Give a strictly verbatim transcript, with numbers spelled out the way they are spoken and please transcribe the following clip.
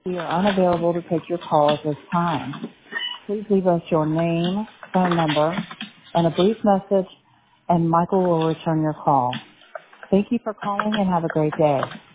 We are unavailable to take your call at this time. Please leave us your name, phone number, and a brief message, and Michael will return your call. Thank you for calling and have a great day.